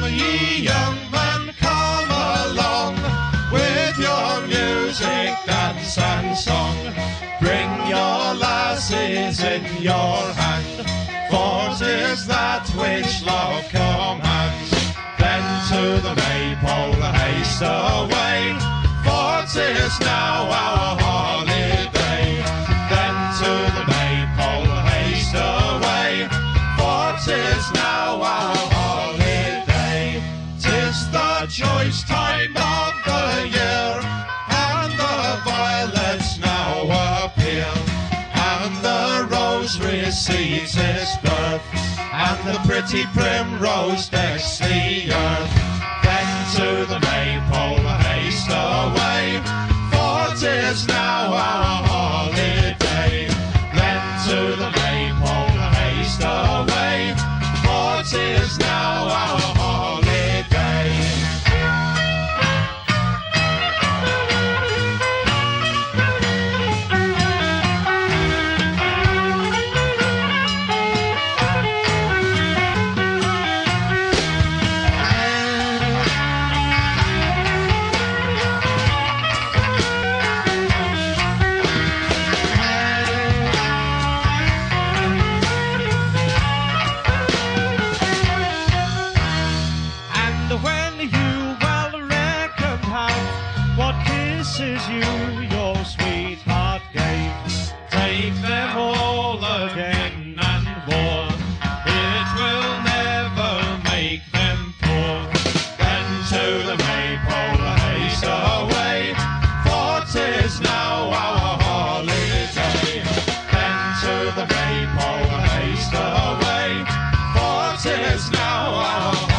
ye young men, come along with your music, dance and song. Bring your lasses in your hand, for 'tis that which love commands. Then to the Maypole haste away, for 'tis now our holiday. Then to the Maypole haste away, for 'tis now our holiday. 'Tis the choice time of the year, and the violets now appear, and the rose receives its birth, and the pretty primrose decks the earth. Then to the Maypole haste away, for 'tis now our holiday. Then to the Maypole haste away, for 'tis now our holiday. Kisses you your sweetheart gave, take them all again and more, it will never make them poor. Then to the Maypole haste away, for 'tis now our holiday. Then to the Maypole haste away, for 'tis now our holiday.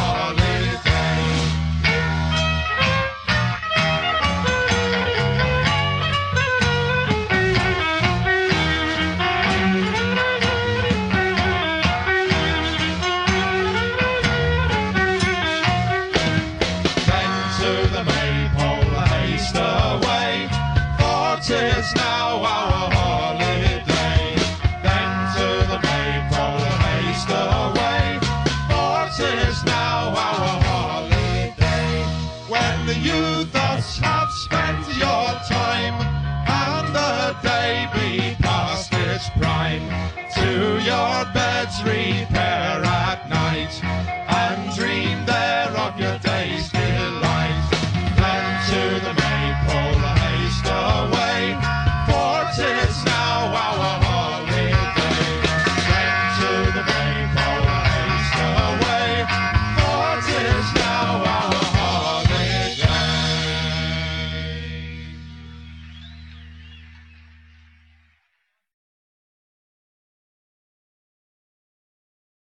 Tis now our holiday. Then to the Maypole haste away, for 'tis now our holiday. When the youth thus have spent your time, and the day be past its prime, to your beds repair at night,